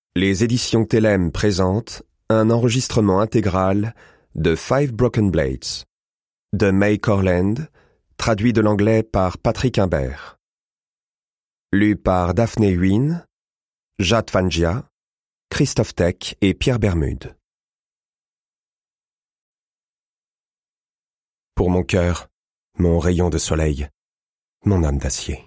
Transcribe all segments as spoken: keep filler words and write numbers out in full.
Les éditions Télème présentent un enregistrement intégral de Five Broken Blades de May Corland, traduit de l'anglais par Patrick Imbert. Lu par Daphné Huynh, Jade Fangia, Christophe Tech et Pierre Bermude. Pour mon cœur, mon rayon de soleil, mon âme d'acier.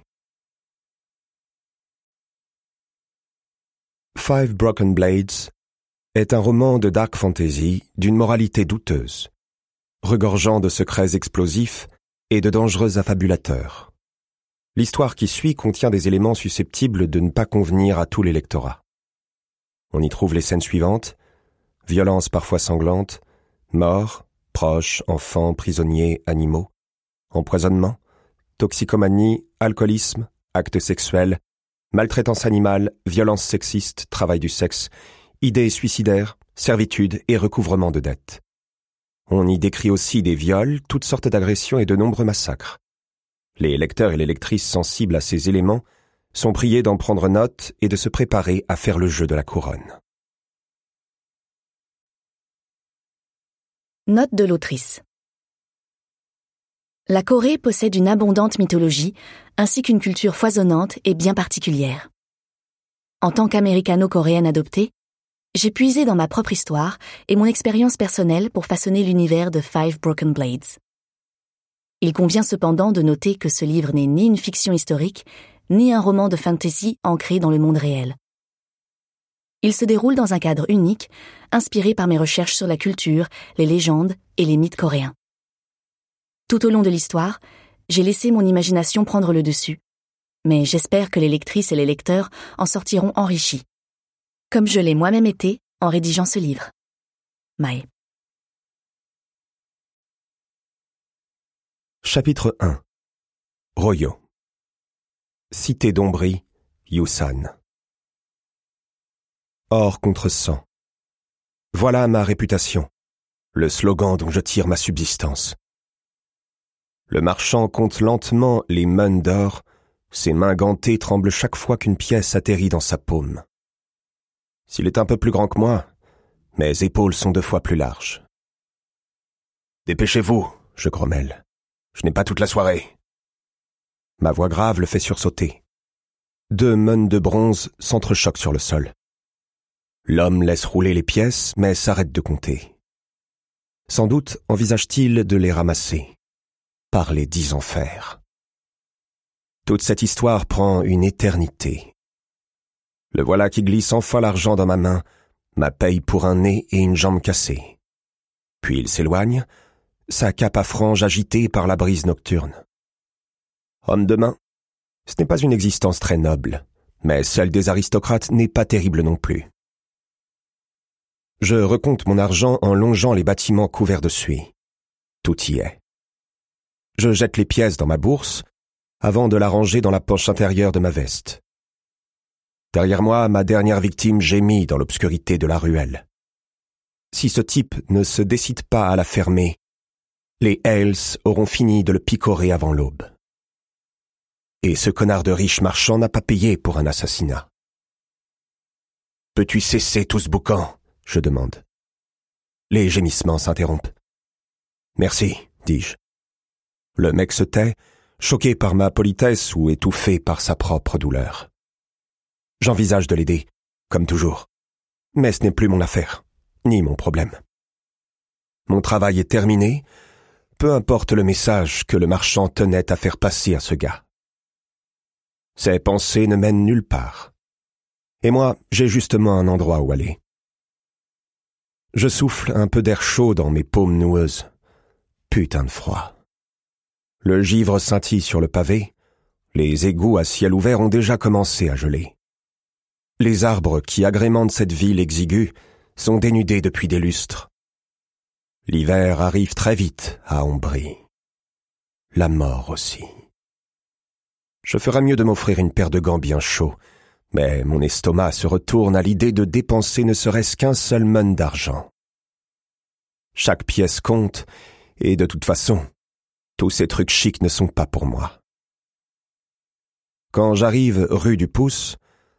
Five Broken Blades est un roman de dark fantasy d'une moralité douteuse, regorgeant de secrets explosifs et de dangereux affabulateurs. L'histoire qui suit contient des éléments susceptibles de ne pas convenir à tous les lectorats. On y trouve les scènes suivantes: violences parfois sanglantes, morts, proches, enfants, prisonniers, animaux, empoisonnement, toxicomanie, alcoolisme, actes sexuels, maltraitance animale, violence sexiste, travail du sexe, idées suicidaires, servitude et recouvrement de dettes. On y décrit aussi des viols, toutes sortes d'agressions et de nombreux massacres. Les lecteurs et les lectrices sensibles à ces éléments sont priés d'en prendre note et de se préparer à faire le jeu de la couronne. Note de l'autrice. La Corée possède une abondante mythologie, ainsi qu'une culture foisonnante et bien particulière. En tant qu'américano-coréenne adoptée, j'ai puisé dans ma propre histoire et mon expérience personnelle pour façonner l'univers de Five Broken Blades. Il convient cependant de noter que ce livre n'est ni une fiction historique, ni un roman de fantasy ancré dans le monde réel. Il se déroule dans un cadre unique, inspiré par mes recherches sur la culture, les légendes et les mythes coréens. Tout au long de l'histoire, j'ai laissé mon imagination prendre le dessus, mais j'espère que les lectrices et les lecteurs en sortiront enrichis, comme je l'ai moi-même été en rédigeant ce livre. May. Chapitre un. Royo. Cité d'Ombri, Yusan. Or contre sang. Voilà ma réputation, le slogan dont je tire ma subsistance. Le marchand compte lentement les mènes d'or, ses mains gantées tremblent chaque fois qu'une pièce atterrit dans sa paume. S'il est un peu plus grand que moi, mes épaules sont deux fois plus larges. Dépêchez-vous, je grommelle. Je n'ai pas toute la soirée. Ma voix grave le fait sursauter. Deux mènes de bronze s'entrechoquent sur le sol. L'homme laisse rouler les pièces, mais s'arrête de compter. Sans doute envisage-t-il de les ramasser. Par les dix enfers. Toute cette histoire prend une éternité. Le voilà qui glisse enfin l'argent dans ma main, ma paye pour un nez et une jambe cassée. Puis il s'éloigne, sa cape à franges agitée par la brise nocturne. Homme de main, ce n'est pas une existence très noble, mais celle des aristocrates n'est pas terrible non plus. Je recompte mon argent en longeant les bâtiments couverts de suie. Tout y est. Je jette les pièces dans ma bourse, avant de la ranger dans la poche intérieure de ma veste. Derrière moi, ma dernière victime gémit dans l'obscurité de la ruelle. Si ce type ne se décide pas à la fermer, les Hales auront fini de le picorer avant l'aube. Et ce connard de riche marchand n'a pas payé pour un assassinat. « Peux-tu cesser tout ce boucan ?» je demande. Les gémissements s'interrompent. « Merci, dis-je. » Le mec se tait, choqué par ma politesse ou étouffé par sa propre douleur. J'envisage de l'aider, comme toujours. Mais ce n'est plus mon affaire, ni mon problème. Mon travail est terminé, peu importe le message que le marchand tenait à faire passer à ce gars. Ses pensées ne mènent nulle part. Et moi, j'ai justement un endroit où aller. Je souffle un peu d'air chaud dans mes paumes noueuses. Putain de froid. Le givre scintille sur le pavé, les égouts à ciel ouvert ont déjà commencé à geler. Les arbres qui agrémentent cette ville exiguë sont dénudés depuis des lustres. L'hiver arrive très vite à Ombri. La mort aussi. Je ferais mieux de m'offrir une paire de gants bien chauds, mais mon estomac se retourne à l'idée de dépenser ne serait-ce qu'un seul mène d'argent. Chaque pièce compte, et de toute façon, tous ces trucs chics ne sont pas pour moi. Quand j'arrive rue du Pouce,